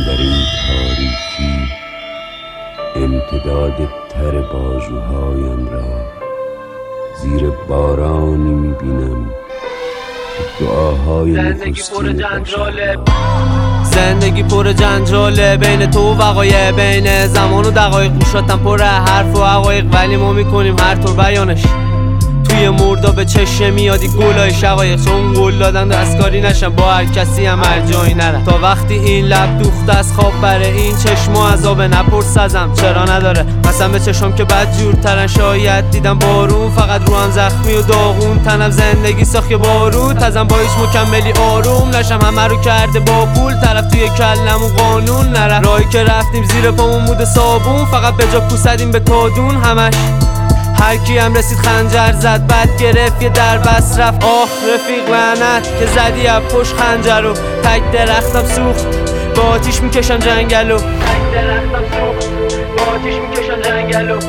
در این تاریکی امتداد تر بازوهایم را زیر بارانی میبینم که دعاهای نخستین باشد. زندگی پر جنجاله بین تو و وقایع، بین زمان و دقایق. گوشاتم پر حرف و حقایق ولی ما میکنیم هر طور بیانش. توی مردا به چشم میادی گلای شقایق، چون گل دادن دستکاری نشم با هر کسی هم هر جایی نرم. تا وقتی این لب دوخته از خواب بره، این چشم عذابه نپرس ازم چرا نداره. قسم به چشم که بد جورترن، شاید دیدم بارون فقط رو هم زخمی و داغون. تنم زندگی ساخت بارود تزم با هیچ مکملی آروم نشم. همه رو کرده با پول طرف توی کلم و قانون نره. راهی که رفتیم زیر پامون موده صابون، فقط به جا پوسدیم به کادون همش. هر کی هم رسید خنجر زد، بعد گرفت یه در بس رفت. آخ رفیق لعنت که زدی از پشت خنجر رو. تک درختم سوخت با آتیش میکشم جنگلو. تک درختم سوخت با آتیش میکشم جنگلو.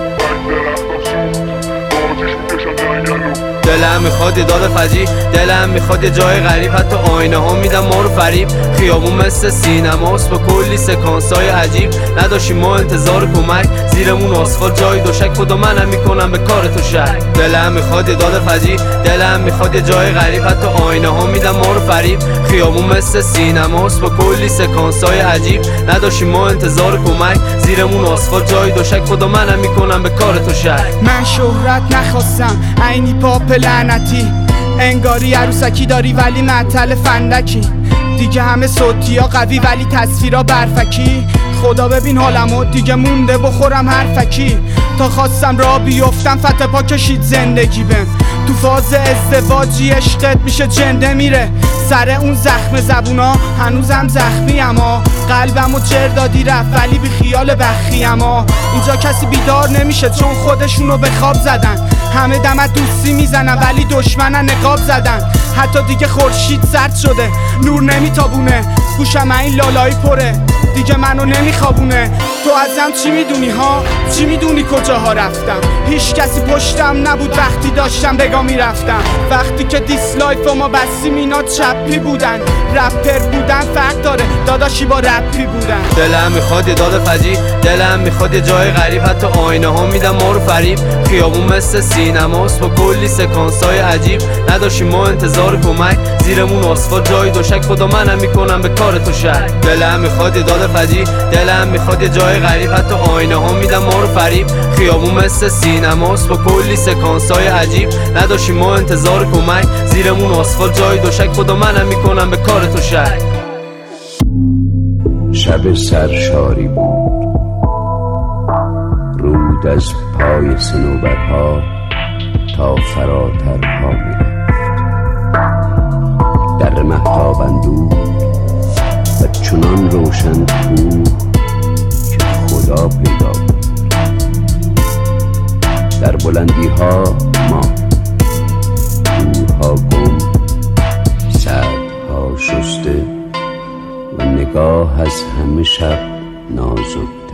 دلم میخواد یه داد فجی، دلم میخواد یه جای غریب. حتی آینه ها میدم ما رو فریب. خیابون مثل سینماست با کلی سکانس های عجیب. نداشتیم ما انتظار کمک، زیرمون آسفالت جای دوشک. خدا منم میکنم به کار تو شک. دلم میخواد یه داد فجی، دلم میخواد یه جای غریب. حتی آینه ها میدم ما رو فریب. خیابون مثل سینماست با کلی سکانس های عجیب. نداشتیم ما انتظار کمک، زیرمون آسفالت جای دوشک. خدا منم میکنم به کار تو شک. من شهرت نخواستم عینی پاپ لعنتی، انگاری عروسکی داری ولی معطل فندکی. دیگه همه صوتیا قوی ولی تصویرا برفکی. خدا ببین حالمو دیگه مونده بخورم حرفکی. تا خواستم را بیفتم فتح پا کشید زندگی بهم. تو فاز ازدواجی عشقت میشه جنده میره. سر اون زخم زبونا هنوزم زخمی، اما قلبمو جر دادی رفت ولی بی خیال بخی. اما اینجا کسی بیدار نمیشه چون خودشونو به خواب زدن. همه دمت دوستی میزنن ولی دشمنن نقاب زدن. حتی دیگه خورشید سرد شده نور نمیتابونه. گوشم این لالایی پره دیگه منو نمیخوابونه. تو ازم چی میدونی ها؟ چی میدونی کجاها رفتم؟ هیچ کسی پشتم نبود وقتی داشتم بگاه میرفتم. وقتی که دیسلایف و ما بستیم اینا چپی بودن. رپر بودن فرق داره داداشی با رپی بودن. دلم میخواد یه داد فجی، دلم میخواد یه جای غریب. حتی آینه ها میدم ما رو فریب. خیابون مثل سینماست با کلی سکانس های عجیب. نداشتیم ما انتظار کمک، زیرمون آسفالت جای دوشک. خدا منم میکنم به کار تو شک. دلم میخواد یه داد فجی، دلم میخواد یه جای غریب. حتی آینه ها میدم ما رو فریب. خیابون مثل سینماست با کلی سکانس های عجیب. نداشتیم ما انتظار کمک، زیرمون آسفالت جای دوشک. خدا منم میکنم به کار تو شک. شب سرشاری بود، رود از پای صنوبرها تا فراترها میرفت. در مهتاب اندود و چنان روشن بود که خدا پیدا بود. در بلندی ها ما، دورها گم، سردها شسته و نگاه از همه شب نازک.